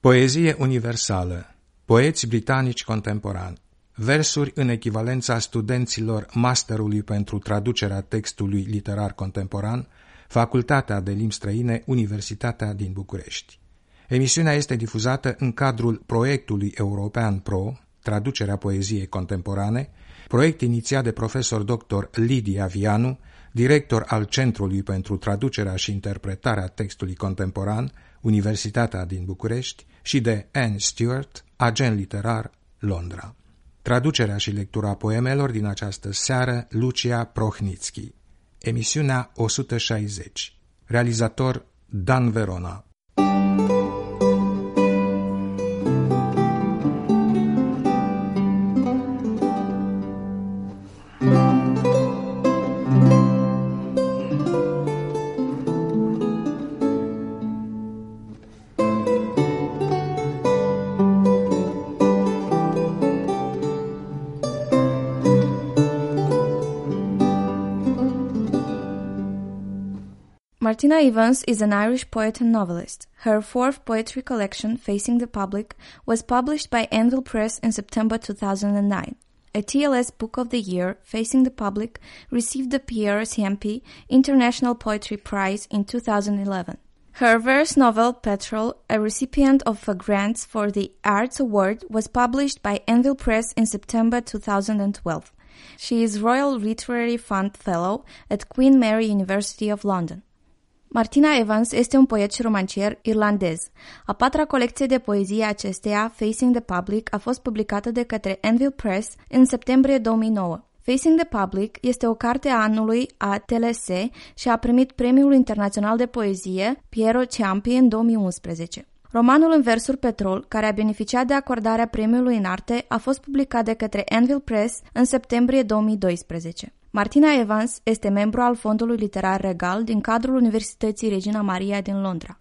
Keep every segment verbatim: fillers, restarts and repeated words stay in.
Poezie universală. Poeți britanici contemporani. Versuri în echivalența studenților masterului pentru traducerea textului literar contemporan, Facultatea de Limbi Străine, Universitatea din București. Emisiunea este difuzată în cadrul proiectului European Pro, traducerea poeziei contemporane, proiect inițiat de profesor doctor Lidia Vianu, director al Centrului pentru Traducerea și Interpretarea Textului Contemporan, Universitatea din București, și de Anne Stewart, agent literar, Londra. Traducerea și lectura poemelor din această seară, Lucia Prohnitski. Emisiunea o sută șaizeci. Realizator Dan Verona. Martina Evans is an Irish poet and novelist. Her fourth poetry collection, Facing the Public, was published by Anvil Press in September two thousand nine. A T L S Book of the Year, Facing the Public, received the Pierre Ciampi International Poetry Prize in two thousand eleven. Her verse novel, Petrol, a recipient of a grant for the Arts Award, was published by Anvil Press in September two thousand twelve. She is Royal Literary Fund Fellow at Queen Mary University of London. Martina Evans este un poet și romancier irlandez. A patra colecție de poezie acesteia, Facing the Public, a fost publicată de către Anvil Press în septembrie două mii nouă. Facing the Public este o carte a anului a T L S și a primit Premiul Internațional de Poezie Piero Ciampi în două mii unsprezece. Romanul în versuri Petrol, care a beneficiat de acordarea premiului în arte, a fost publicat de către Anvil Press în septembrie două mii doisprezece. Martina Evans este membru al Fondului Literar Regal din cadrul Universității Regina Maria din Londra.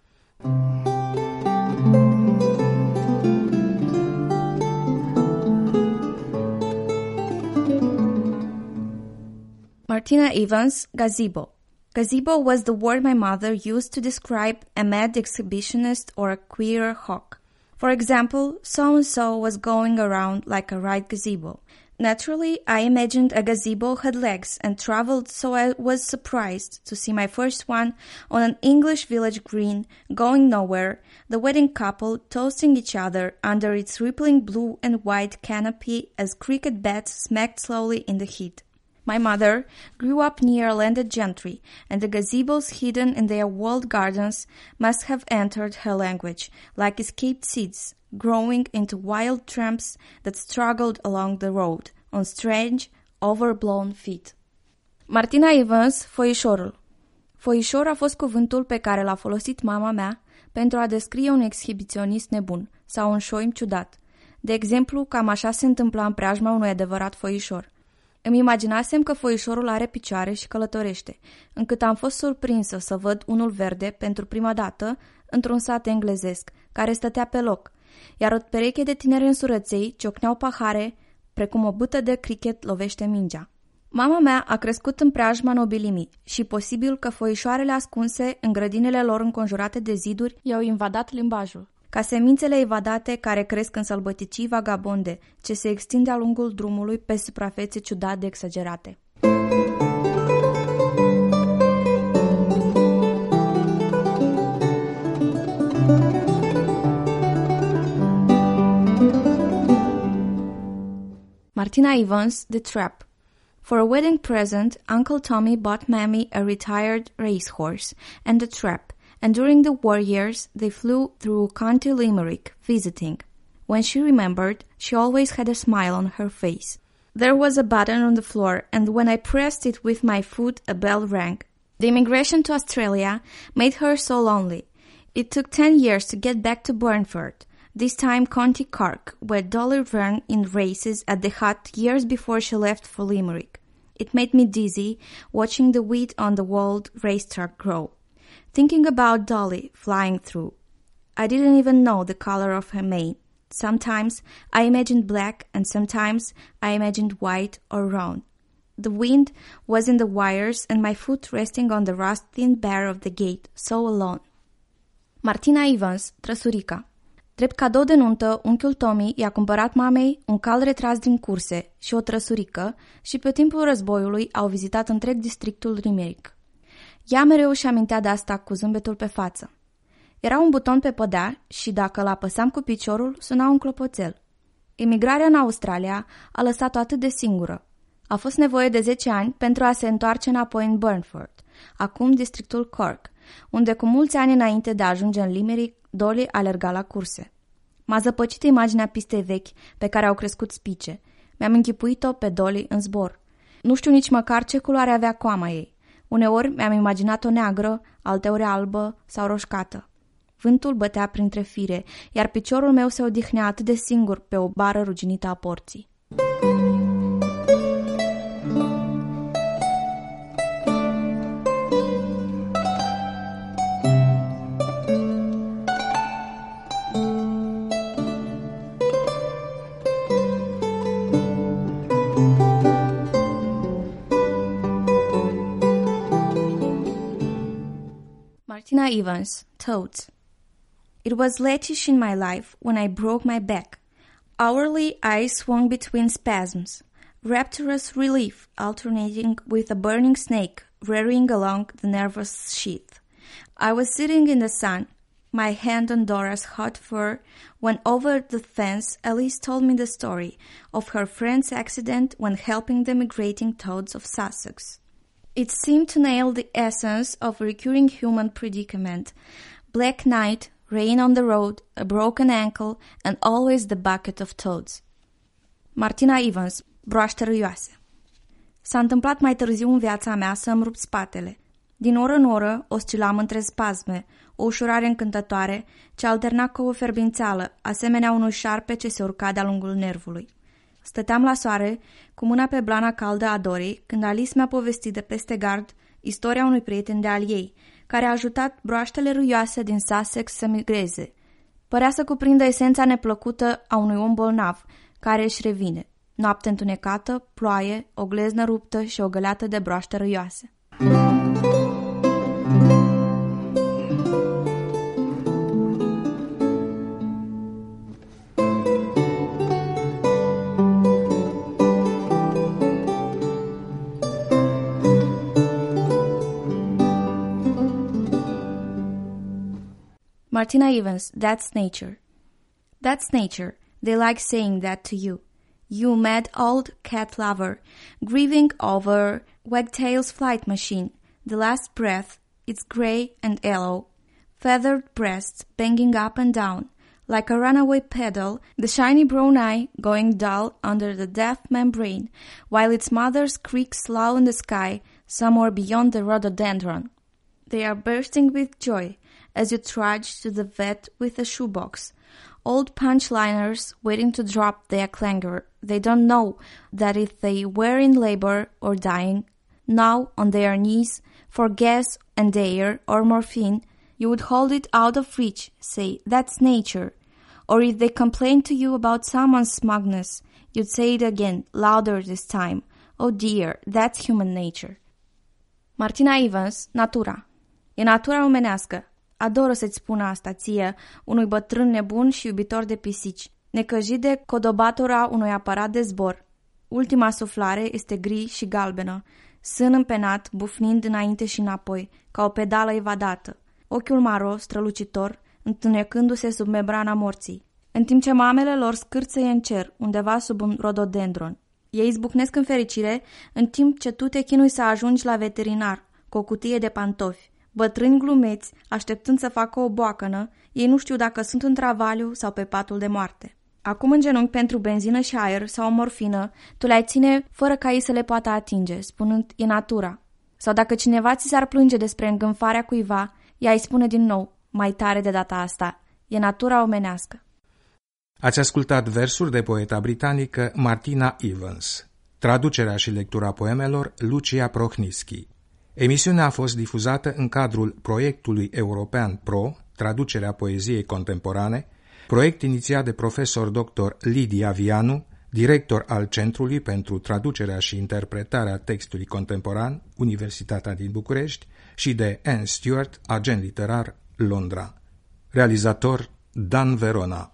Martina Evans, gazebo. Gazebo was the word my mother used to describe a mad exhibitionist or a queer hawk. For example, so-and-so was going around like a right gazebo. Naturally, I imagined a gazebo had legs and traveled, so I was surprised to see my first one on an English village green, going nowhere, the wedding couple toasting each other under its rippling blue and white canopy as cricket bats smacked slowly in the heat. My mother grew up near landed gentry, and the gazebos hidden in their walled gardens must have entered her language, like escaped seeds, growing into wild tramps that struggled along the road, on strange, overblown feet. Martina Evans, foișorul. Foișor a fost cuvântul pe care l-a folosit mama mea pentru a descrie un exhibiționist nebun sau un șoim ciudat. De exemplu, cam așa se întâmpla în preajma unui adevărat foișor. Îmi imaginasem că foișorul are picioare și călătorește, încât am fost surprinsă să văd unul verde pentru prima dată într-un sat englezesc, care stătea pe loc, iar o pereche de tineri însurăței ciocneau pahare, precum o bâtă de cricket lovește mingea. Mama mea a crescut în preajma nobilimii și posibil că foișoarele ascunse în grădinile lor înconjurate de ziduri i-au invadat limbajul, ca semințele evadate care cresc în sălbăticii vagabonde, ce se extind de-a lungul drumului pe suprafețe ciudat de exagerate. Martina Evans, The Trap. For a wedding present, Uncle Tommy bought Mammy a retired racehorse and a trap, and during the war years they flew through County Limerick, visiting. When she remembered, she always had a smile on her face. There was a button on the floor, and when I pressed it with my foot, a bell rang. The immigration to Australia made her so lonely. It took ten years to get back to Burnford, this time County Cork, where Dolly ran in races at the hut years before she left for Limerick. It made me dizzy, watching the wheat on the walled racetrack grow, thinking about Dolly flying through. I didn't even know the color of her mane. Sometimes I imagined black, and sometimes I imagined white or round. The wind was in the wires, and my foot resting on the rust-thin bar of the gate, so alone. Martina Evans, Trăsurica. Drept cadou de nuntă, unchiul Tommy i-a cumpărat mamei un cal retras din curse și o trăsurică și pe timpul războiului au vizitat întreg districtul Limerick. Ea mereu își amintea de asta cu zâmbetul pe față. Era un buton pe podea și dacă l-apăsam cu piciorul, suna un clopoțel. Emigrarea în Australia a lăsat-o atât de singură. A fost nevoie de zece ani pentru a se întoarce înapoi în Burnford, acum districtul Cork, unde cu mulți ani înainte de a ajunge în Limerick, Dolly alerga la curse. M-a zăpăcit imaginea pistei vechi pe care au crescut spice. Mi-am închipuit-o pe Dolly în zbor. Nu știu nici măcar ce culoare avea coama ei. Uneori mi-am imaginat-o neagră, alteori albă sau roșcată. Vântul bătea printre fire, iar piciorul meu se odihnea atât de singur pe o bară ruginită a porții. Martina Evans, Toads. It was late-ish in my life when I broke my back. Hourly I swung between spasms, rapturous relief alternating with a burning snake rearing along the nervous sheath. I was sitting in the sun, my hand on Dora's hot fur, when over the fence Alice told me the story of her friend's accident when helping the migrating toads of Sussex. It seemed to nail the essence of a recurring human predicament. Black night, rain on the road, a broken ankle, and always the bucket of toads. Martina Evans, broaște râioase. S-a întâmplat mai târziu în viața mea să îmi rup spatele. Din oră în oră oscilam între spasme, o ușurare încântătoare ce alterna cu o ferbințeală, asemenea unui șarpe ce se urca de-a lungul nervului. Stăteam la soare, cu mâna pe blana caldă a Dorei, când Alice mi-a povestit de peste gard istoria unui prieten de al ei, care a ajutat broaștele râioase din Sussex să migreze. Părea să cuprindă esența neplăcută a unui om bolnav, care își revine. Noapte întunecată, ploaie, o gleznă ruptă și o găleată de broaște râioase. Martina Evans, That's Nature. That's nature. They like saying that to you. You mad old cat lover, grieving over Wagtail's flight machine. The last breath, it's grey and yellow. Feathered breasts banging up and down, like a runaway pedal, the shiny brown eye going dull under the deaf membrane, while its mother creaks low in the sky, somewhere beyond the rhododendron. They are bursting with joy as you trudge to the vet with a shoebox. Old punchliners waiting to drop their clangor. They don't know that if they were in labor or dying, now on their knees, for gas and air or morphine, you would hold it out of reach, say, that's nature. Or if they complain to you about someone's smugness, you'd say it again, louder this time. Oh dear, that's human nature. Martina Evans, Natura. E natura omenească. Adoră să-ți spun asta ție, unui bătrân nebun și iubitor de pisici, necăjit de codobatura unui aparat de zbor. Ultima suflare este gri și galbenă, sân împenat, bufnind înainte și înapoi, ca o pedală evadată, ochiul maro, strălucitor, întunecându-se sub membrana morții, în timp ce mamele lor scârțăie în cer, undeva sub un rododendron. Ei izbucnesc în fericire, în timp ce tu te chinui să ajungi la veterinar, cu o cutie de pantofi. Bătrâni glumeți, așteptând să facă o boacănă, ei nu știu dacă sunt în travaliu sau pe patul de moarte. Acum în genunchi pentru benzină și aer sau morfină, tu le-ai ține fără ca ei să le poată atinge, spunând, e natura. Sau dacă cineva ți s-ar plânge despre îngânfarea cuiva, ea îi spune din nou, mai tare de data asta, e natura omenească. Ați ascultat versuri de poeta britanică Martina Evans, traducerea și lectura poemelor Lucia Prochnisky. Emisiunea a fost difuzată în cadrul proiectului european PRO, traducerea poeziei contemporane, proiect inițiat de profesor doctor Lidia Vianu, director al Centrului pentru Traducerea și Interpretarea Textului Contemporan, Universitatea din București, și de Anne Stewart, agent literar, Londra. Realizator Dan Verona.